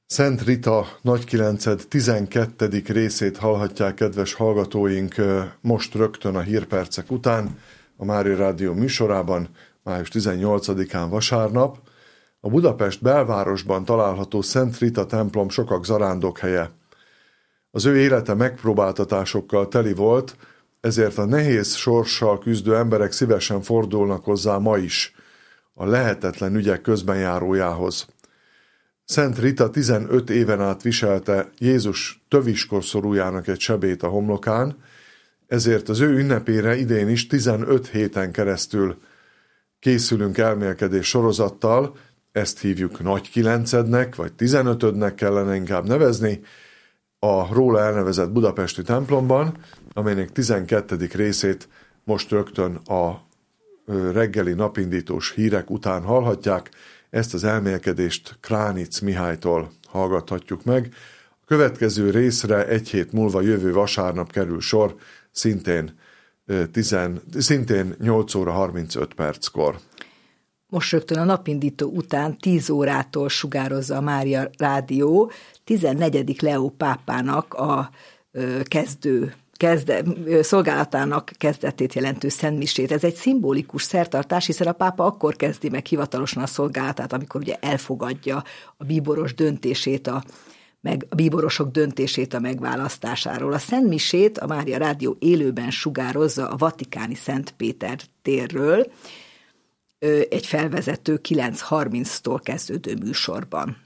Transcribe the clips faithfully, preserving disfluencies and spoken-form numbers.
Szent Rita Nagykilenced tizenkettedik részét hallhatják, kedves hallgatóink, most rögtön a hírpercek után a Mária Rádió műsorában, május tizennyolcadikán vasárnap. A Budapest belvárosban található Szent Rita templom sokak zarándokhelye. Az ő élete megpróbáltatásokkal teli volt, ezért a nehéz sorssal küzdő emberek szívesen fordulnak hozzá ma is, a lehetetlen ügyek közbenjárójához. Szent Rita tizenöt éven át viselte Jézus töviskoszorújának egy sebét a homlokán, ezért az ő ünnepére idén is tizenöt héten keresztül készülünk elmélkedés sorozattal, ezt hívjuk Nagykilencednek, vagy tizenötödnek kellene inkább nevezni, a róla elnevezett budapesti templomban, amelynek tizenkettedik részét most rögtön a reggeli napindítós hírek után hallhatják. Ezt az elmélkedést Kránic Mihálytól hallgathatjuk meg. A következő részre egy hét múlva jövő vasárnap kerül sor, szintén, tizen, szintén nyolc óra harmincöt perckor. Most rögtön a napindító után tíz órától sugározza a Mária Rádió tizennegyedik Leó pápának a kezdő Kezde, szolgálatának kezdetét jelentő szentmisét. Ez egy szimbolikus szertartás, hiszen a pápa akkor kezdi meg hivatalosan a szolgálatát, amikor ugye elfogadja a bíboros döntését, a, meg, a bíborosok döntését a megválasztásáról. A szentmisét a Mária Rádió élőben sugározza a vatikáni Szent Péter térről, egy felvezető kilenc harminctól kezdődő műsorban.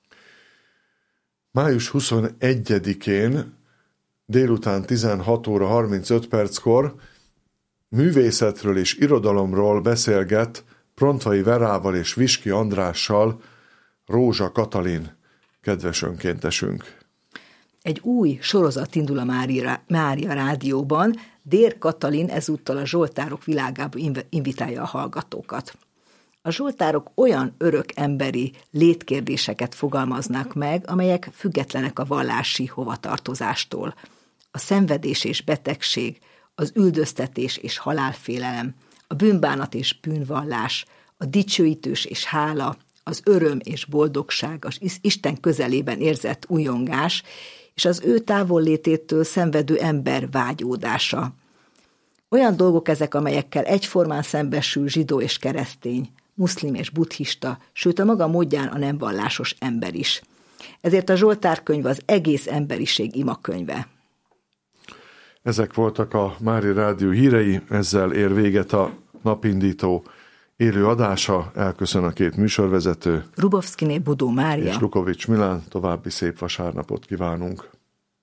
május huszonegyedikén délután tizenhat óra harmincöt perckor művészetről és irodalomról beszélget Prontvai Verával és Viski Andrással Rózsa Katalin, kedves önkéntesünk. Egy új sorozat indul a Mária, Mária Rádióban. Dér Katalin ezúttal a Zsoltárok világába invitálja a hallgatókat. A zsoltárok olyan örök emberi létkérdéseket fogalmaznak meg, amelyek függetlenek a vallási hovatartozástól. A szenvedés és betegség, az üldöztetés és halálfélelem, a bűnbánat és bűnvallás, a dicsőítős és hála, az öröm és boldogság, az Isten közelében érzett újongás, és az ő távollététől szenvedő ember vágyódása. Olyan dolgok ezek, amelyekkel egyformán szembesül zsidó és keresztény, muszlim és buddhista, sőt a maga módján a nem vallásos ember is. Ezért a Zsoltárkönyv az egész emberiség imakönyve. Ezek voltak a Mária Rádió hírei, ezzel ér véget a napindító élő adása. Elköszön a két műsorvezető. Rubovszkiné Budó Mária és Lukovics Milán. További szép vasárnapot kívánunk.